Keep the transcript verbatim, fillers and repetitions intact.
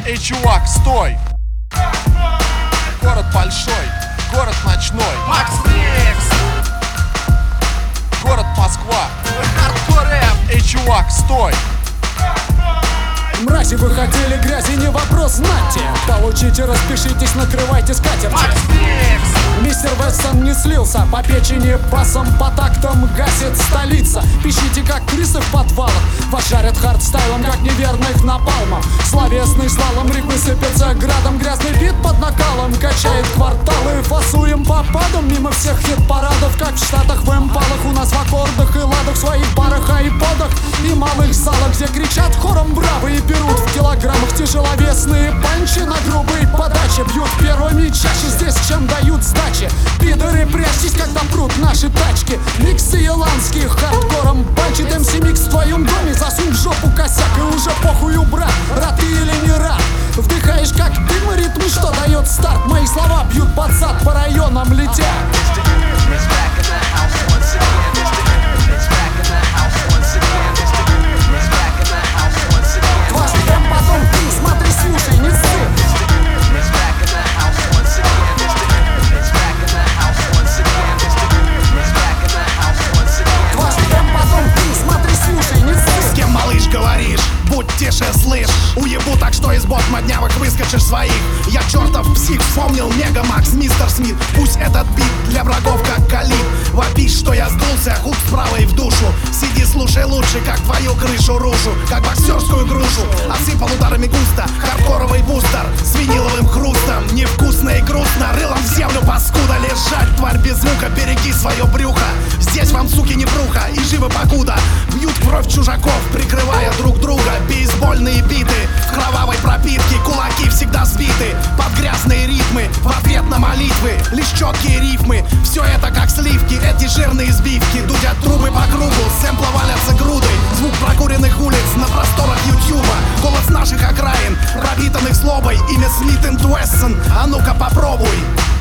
Эй, чувак, стой! Город большой, город ночной. Макс Микс. Город Москва. Хардкор рэп. Эй, чувак, стой! Мрази, вы хотели грязи, не вопрос, знайте. Получите, распишитесь, накрывайте скатерть. Макс Микс. Мистер Вессон не слился, по печени басом, по тактам гасит столица. Пищите, как крысы в подвалах, вас жарят хардстайлом, как неверных напалмом. Словесный слалом, рифмы сыпятся градом, грязный бит под накалом качает кварталы. Фасуем по падам мимо всех хит-парадов, как в Штатах в импалах. У нас в аккордах и ладах, в своих барах, айподах и малых залах, где кричат хором браво и берут в килограммах тяжеловесные панчи на грубой подаче. Бьют первыми чаще здесь, чем дают сдачи. Пидоры, прячьтесь, когда прут наши тачки. Миксы иландские хардкором банчит. эм си Микс в твоем доме, засунь в жопу косяк. И уже похую, брат, рад ты или не рад. Вдыхаешь как дым, ритм, что дает старт. Мои слова бьют под зад, по районам летят. Тише, слышь, уебу так, что из бот моднявых выскочишь своих. Я чертов псих, вспомнил Мегамакс, мистер Смит. Пусть этот бит для врагов как калиб. Вопишь, что я сдулся, хук вправо и в душу. Сиди, слушай лучше, как твою крышу рушу. Как боксерскую грушу, осыпал ударами густо. Хардкоровый бустер с виниловым хрустом. Невкусно и грустно, рылом в землю паскуда. Лежать, тварь без звука, береги свое брюхо. Здесь вам, суки, не бруха, и живы покуда. Бьют кровь чужаков, прикрывая друг друга. Бейсбольные биты в кровавой пропитке, кулаки всегда сбиты под грязные ритмы, в ответ на молитвы лишь четкие рифмы. Все это как сливки, эти жирные сбивки. Дудят трубы по кругу, сэмпла валятся грудой. Звук прокуренных улиц на просторах ютуба. Голос наших окраин, пропитанных злобой. Имя Смит энд Вессон, а ну-ка попробуй.